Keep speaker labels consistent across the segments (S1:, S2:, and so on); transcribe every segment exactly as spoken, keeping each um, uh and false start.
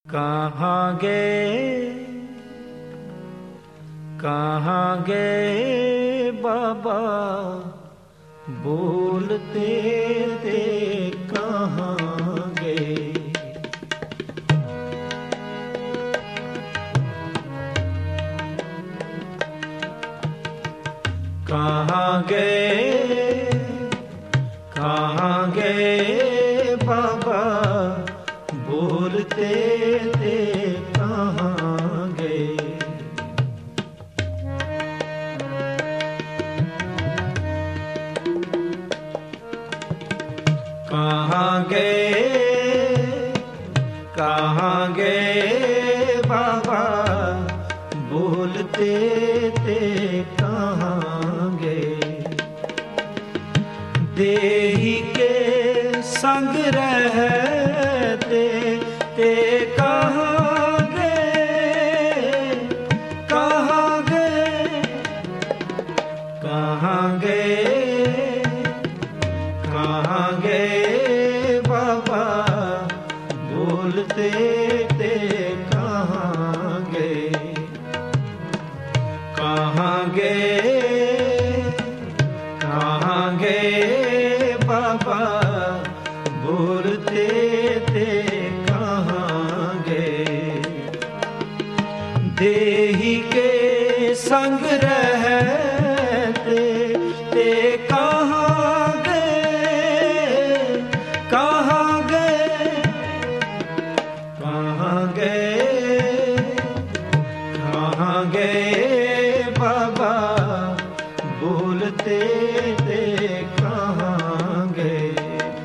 S1: कहाँ गए कहाँ गए बाबा बोलते थे कहाँ गए। कहाँ गए कहाँ गए बाबा बोलते थे कहाँ गए। कहाँ गए कहाँ गए बाबा बोलते थे कहाँ गए। देही के संग रहते ते कहाँ गए कहाँ गए कहाँ गए कहाँ गए बाबा बोलते थे कहाँ गए। कहाँ गए कहाँ गए बाबा बोलते थे कहाँ गए। देही के संग रहते ते कहाँ गए कहाँ गए कहाँ गए कहाँ गए बाबा बोलते थे कहाँ गए।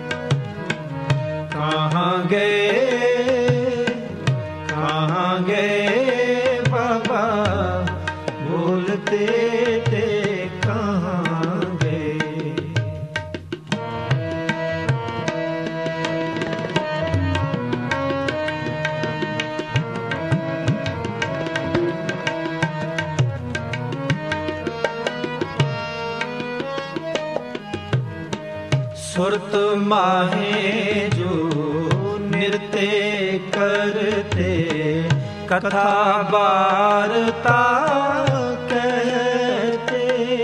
S1: कहाँ गए कहाँ गए बाबा बोलते थे कहाँ गए। सुरत माहे जो नृत्य करते कथा वार्ता कहते।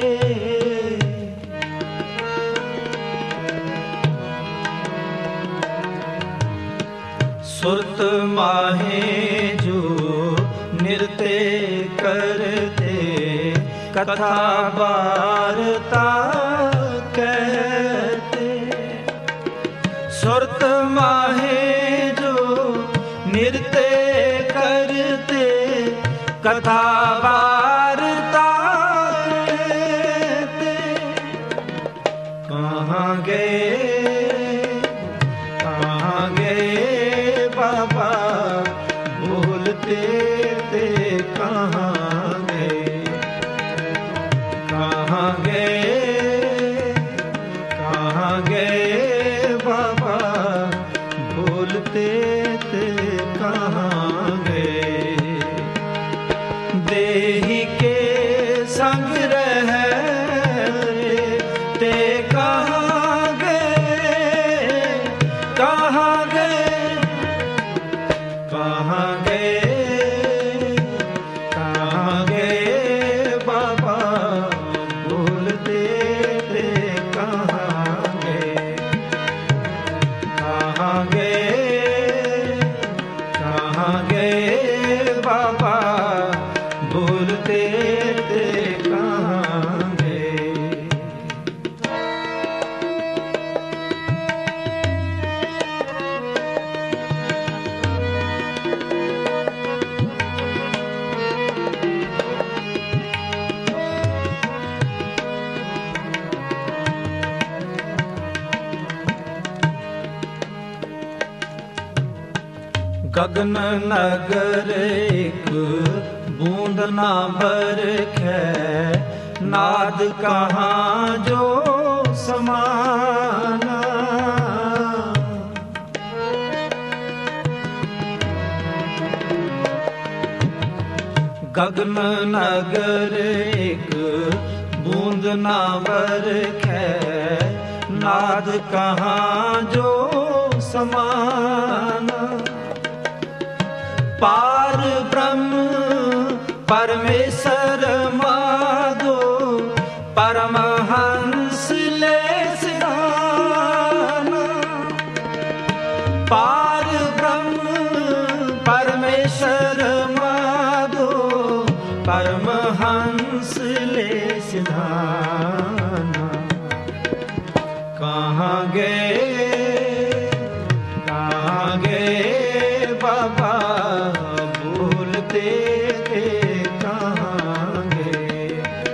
S1: सुरत माहे जो नृत्य करते कथा वार्ता कहते। सुरत माहे जो नृत्य करते कथा वार्ता कहते। कहाँ गए कहाँ गए बाबा बोलते थे कहाँ गए। कहाँ गए कहाँ गए बाबा बोलते थे कहाँ गए। देही के संग रहते ते कहाँ गए कहाँ गए कहाँ गए कहाँ गए बाबा बोलते थे कहाँ गए। कहाँ गए कहाँ गए बाबा बोलते थे कहाँ गए। गगन नगर एक बूंद ना बरखे नाद कहाँ जो समाना। गगन नगर एक बूंद ना बरखे नाद कहाँ जो समाना। पार ब्रह्म परमेश्वर माधो परमहंस ले सिधाना। पार ब्रह्म परमेश्वर माधो परमहंस ले सिधाना। कहाँ गए कहाँ गए बाबा भूलते थे, कहाँ गए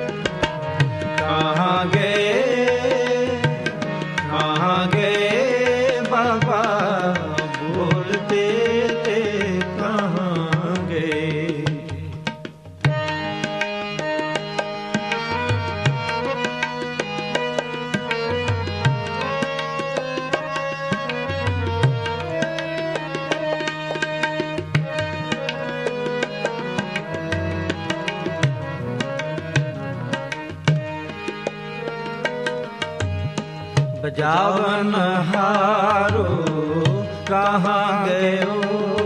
S1: कहाँ गए कहाँ गए बाबा भूलते थे, कहाँ गए। बजावन हारो कहाँ गयो,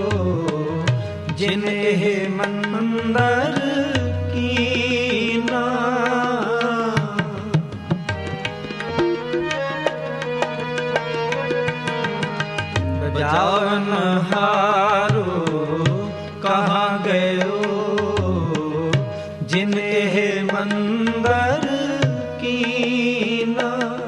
S1: जिन्हें मंदर कीना। बजावन हारो कहाँ गयो, जिन्हें मंदर कीना।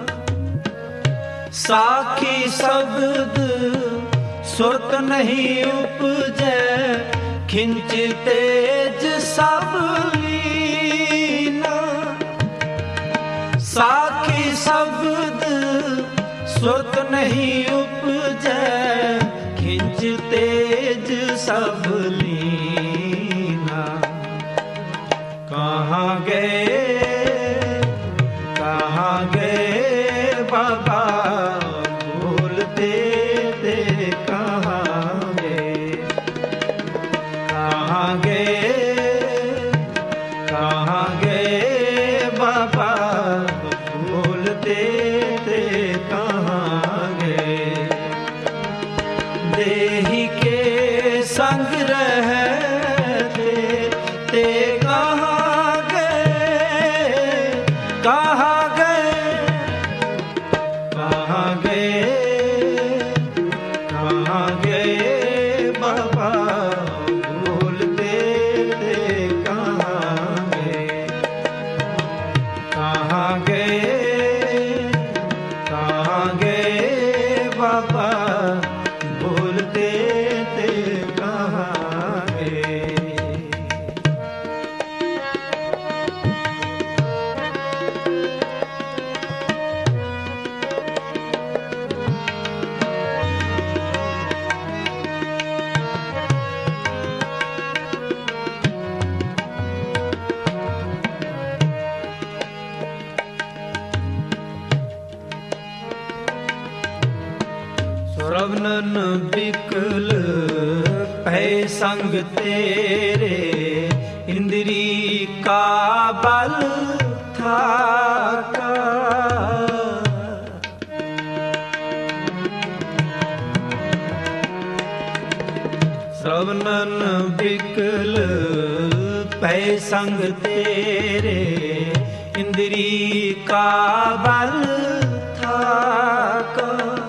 S1: साखी शब्द सुरत नहीं उपजै, खिंच तेज सब लीना। साखी शब्द सुरत नहीं उपजै, खिंच तेज सब लीना। कहाँ गए कहाँ गए बाबा भूलते थे, कहाँ गए कहाँ गए कहाँ गए बाबा भूलते थे, कहाँ गए। देही के संग रहते ते कहाँ गए कहाँ गए कहाँ गए कहाँ गए बाबा भूलते थे, कहाँ गए कहाँ गए कहाँ गए बाबा भूलते थे, कहाँ गए। श्रवणन बिकल पै संग तेरे, इंद्री का बल था का। श्रवणन बिकल पै संग तेरे, इंद्री का बल था का।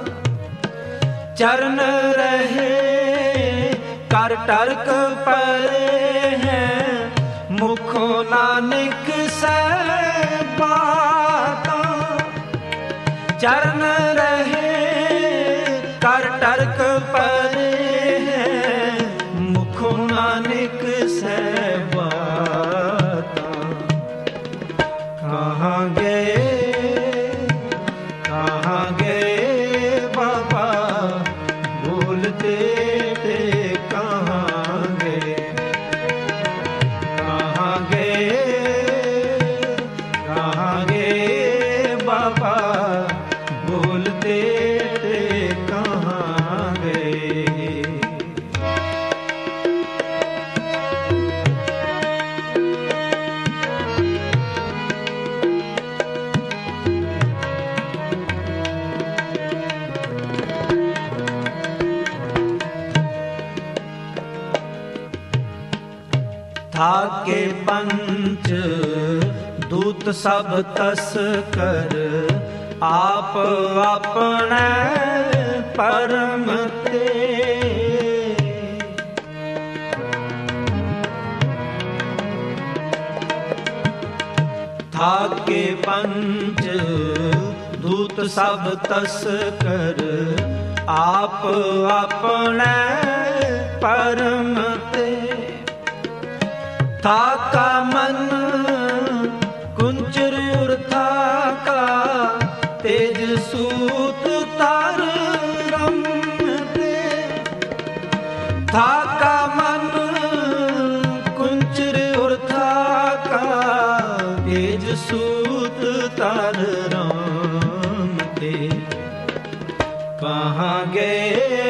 S1: चरण रहे कर टर्क परे हैं, मुखो नानक से बाता। चरण रहे कर टर्क परे हैं, मुखो नानक से बाता। कहाँ गए कहाँ गए बाबा भूलते थे, कहाँ गए कहाँ गए कहाँ गए बाबा भूलते थाके पंच दूत सब तस कर, आप अपने परम ते। थाके पंच दूत सब तस कर, आप अपने परम ते। थाका मन कुंचर उर थाका, तेज सूत तार रमते। थाका मन कुंचर उर थाका, तेज सूत तार रमते। कहाँ गए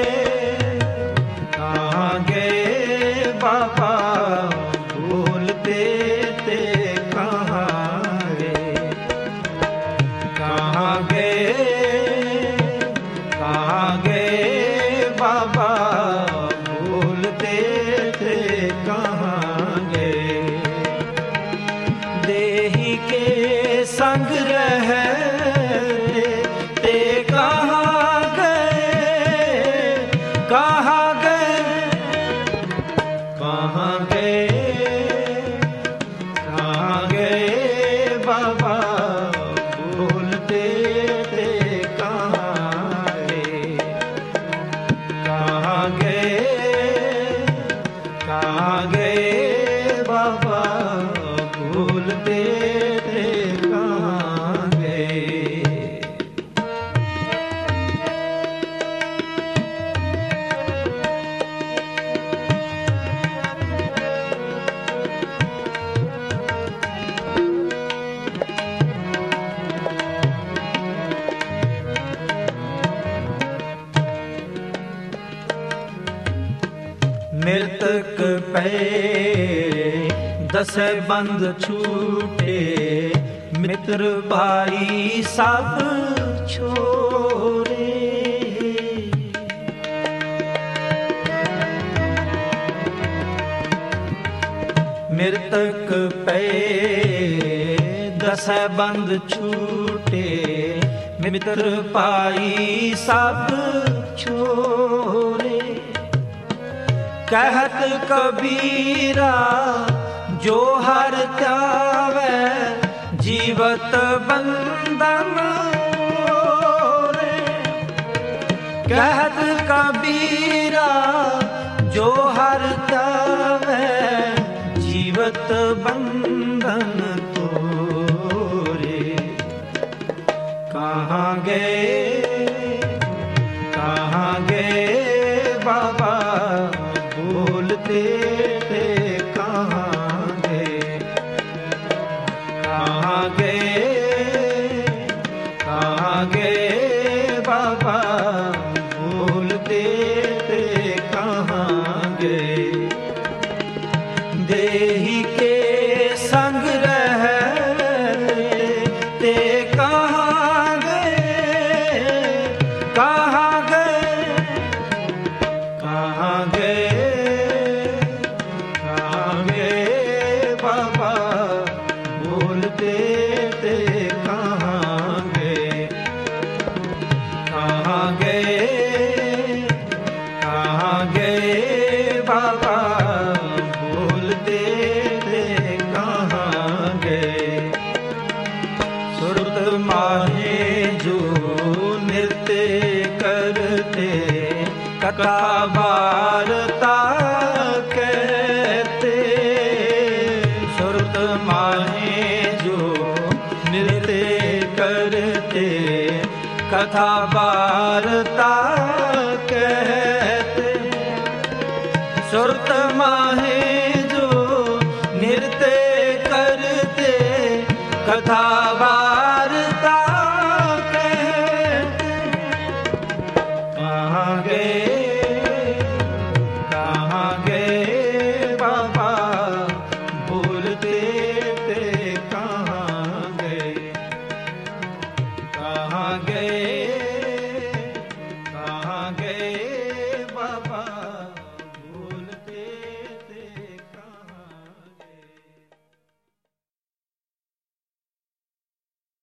S1: कहाँ गए बाबा बोलते थे, कहाँ गए कहाँ गए कहाँ गए बाबा बोलते थे, कहाँ गए। देही के संग रहते ते कहाँ गए कहाँ गए कहाँ गए कहाँ गए बाबा बोलते थे, कहाँ गए कहाँ गए कहाँ गए बाबा बोलते थे, कहाँ गए। मृतक पे दस बंद छूटे, मित्र भाई सब छोड़े। मृतक पे दस बंद छूटे, मित्र भाई सब छोड़े। कहत कबीरा जो हर त्यावे, जीवत बंधन ओरे। कहत कबीरा जो हर त्यावे, जीवत बंधन तोरे। कहाँ गए कहाँ गए बाबा बोलते थे, कहाँ गए कहाँ गए कहाँ गए बाबा बोलते थे, कहाँ गए। देही के संग रहते ते कहाँ गए कहाँ गए कहाँ गए कहाँ गए बाबा बोलते थे, कहाँ गए कहाँ गए कहाँ गए बाबा बोलते थे, कहाँ गए। सुरत माहे जो नृत्य करते, कथा वार्ता कहते। सुरत माहे जो नृत्य करते, कथा वार्ता कहते। सुरत माहे जो नृत्य करते, कथा